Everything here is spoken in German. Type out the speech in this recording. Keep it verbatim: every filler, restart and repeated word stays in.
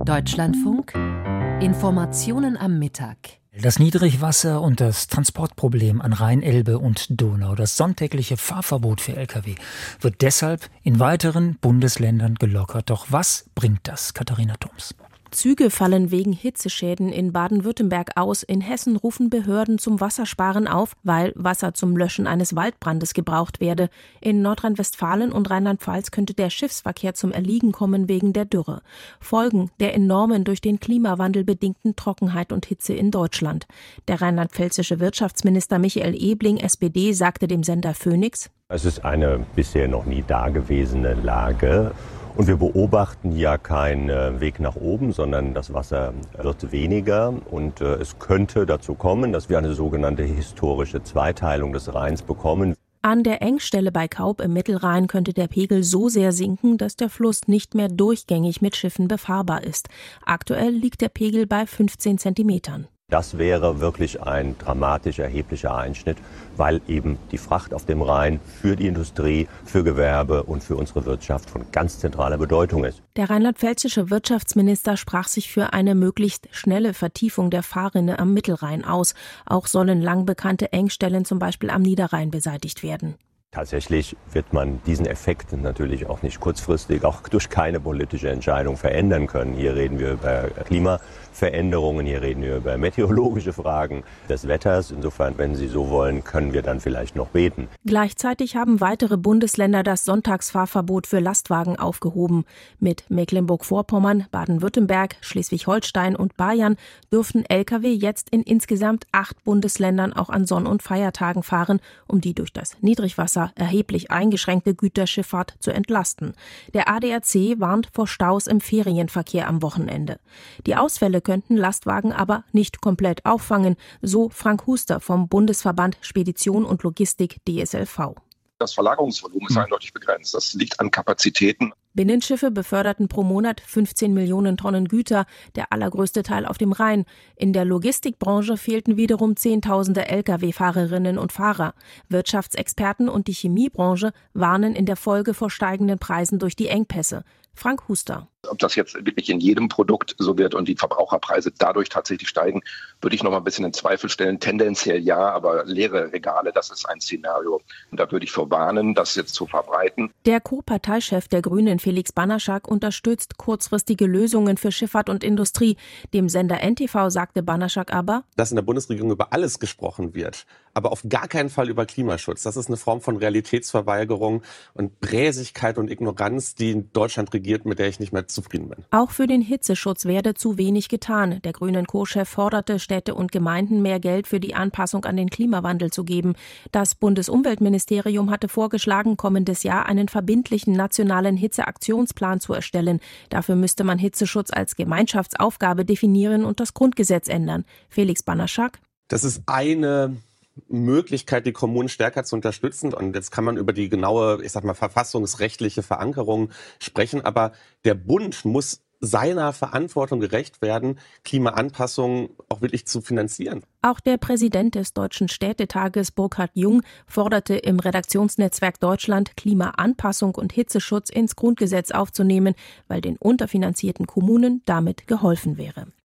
Deutschlandfunk Informationen am Mittag. Das Niedrigwasser und das Transportproblem an Rhein, Elbe und Donau, das sonntägliche Fahrverbot für L K W, wird deshalb in weiteren Bundesländern gelockert. Doch was bringt das, Katharina Thoms? Züge fallen wegen Hitzeschäden in Baden-Württemberg aus. In Hessen rufen Behörden zum Wassersparen auf, weil Wasser zum Löschen eines Waldbrandes gebraucht werde. In Nordrhein-Westfalen und Rheinland-Pfalz könnte der Schiffsverkehr zum Erliegen kommen wegen der Dürre. Folgen der enormen durch den Klimawandel bedingten Trockenheit und Hitze in Deutschland. Der rheinland-pfälzische Wirtschaftsminister Michael Ebling, S P D, sagte dem Sender Phoenix: Es ist eine bisher noch nie dagewesene Lage. Und wir beobachten ja keinen Weg nach oben, sondern das Wasser wird weniger. Und äh, es könnte dazu kommen, dass wir eine sogenannte historische Zweiteilung des Rheins bekommen. An der Engstelle bei Kaub im Mittelrhein könnte der Pegel so sehr sinken, dass der Fluss nicht mehr durchgängig mit Schiffen befahrbar ist. Aktuell liegt der Pegel bei fünfzehn Zentimetern. Das wäre wirklich ein dramatisch erheblicher Einschnitt, weil eben die Fracht auf dem Rhein für die Industrie, für Gewerbe und für unsere Wirtschaft von ganz zentraler Bedeutung ist. Der rheinland-pfälzische Wirtschaftsminister sprach sich für eine möglichst schnelle Vertiefung der Fahrrinne am Mittelrhein aus. Auch sollen lang bekannte Engstellen zum Beispiel am Niederrhein beseitigt werden. Tatsächlich wird man diesen Effekt natürlich auch nicht kurzfristig, auch durch keine politische Entscheidung verändern können. Hier reden wir über Klimaveränderungen, hier reden wir über meteorologische Fragen des Wetters. Insofern, wenn Sie so wollen, können wir dann vielleicht noch beten. Gleichzeitig haben weitere Bundesländer das Sonntagsfahrverbot für Lastwagen aufgehoben. Mit Mecklenburg-Vorpommern, Baden-Württemberg, Schleswig-Holstein und Bayern dürfen L K W jetzt in insgesamt acht Bundesländern auch an Sonn- und Feiertagen fahren, um die durch das Niedrigwasser erheblich eingeschränkte Güterschifffahrt zu entlasten. Der A D A C warnt vor Staus im Ferienverkehr am Wochenende. Die Ausfälle könnten Lastwagen aber nicht komplett auffangen, so Frank Huster vom Bundesverband Spedition und Logistik D S L V. Das Verlagerungsvolumen ist eindeutig begrenzt. Das liegt an Kapazitäten. Binnenschiffe beförderten pro Monat fünfzehn Millionen Tonnen Güter, der allergrößte Teil auf dem Rhein. In der Logistikbranche fehlten wiederum Zehntausende L K W-Fahrerinnen und Fahrer. Wirtschaftsexperten und die Chemiebranche warnen in der Folge vor steigenden Preisen durch die Engpässe. Frank Huster. Ob das jetzt wirklich in jedem Produkt so wird und die Verbraucherpreise dadurch tatsächlich steigen, würde ich noch mal ein bisschen in Zweifel stellen. Tendenziell ja, aber leere Regale, das ist ein Szenario. Und da würde ich vorwarnen, das jetzt zu verbreiten. Der Co-Parteichef der Grünen, Felix Banaschak, unterstützt kurzfristige Lösungen für Schifffahrt und Industrie. Dem Sender N T V sagte Banaschak aber, dass in der Bundesregierung über alles gesprochen wird, aber auf gar keinen Fall über Klimaschutz. Das ist eine Form von Realitätsverweigerung und Bräsigkeit und Ignoranz, die in Deutschland regiert, mit der ich nicht mehr zufrieden bin. Auch für den Hitzeschutz werde zu wenig getan. Der Grünen Co-Chef forderte, Städte und Gemeinden mehr Geld für die Anpassung an den Klimawandel zu geben. Das Bundesumweltministerium hatte vorgeschlagen, kommendes Jahr einen verbindlichen nationalen Hitzeaktionsplan zu erstellen. Dafür müsste man Hitzeschutz als Gemeinschaftsaufgabe definieren und das Grundgesetz ändern. Felix Banaschak. Das ist eine Möglichkeit, die Kommunen stärker zu unterstützen. Und jetzt kann man über die genaue, ich sag mal, verfassungsrechtliche Verankerung sprechen. Aber der Bund muss seiner Verantwortung gerecht werden, Klimaanpassungen auch wirklich zu finanzieren. Auch der Präsident des Deutschen Städtetages, Burkhard Jung, forderte im Redaktionsnetzwerk Deutschland, Klimaanpassung und Hitzeschutz ins Grundgesetz aufzunehmen, weil den unterfinanzierten Kommunen damit geholfen wäre.